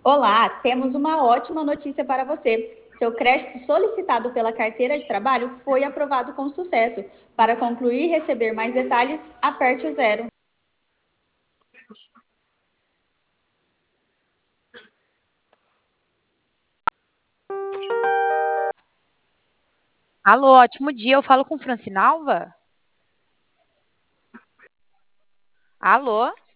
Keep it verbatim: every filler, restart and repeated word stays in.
Olá, temos uma ótima notícia para você. Seu crédito solicitado pela carteira de trabalho foi aprovado com sucesso. Para concluir e receber mais detalhes, aperte o zero. Alô, ótimo dia. Eu falo com Francinalva? Alô?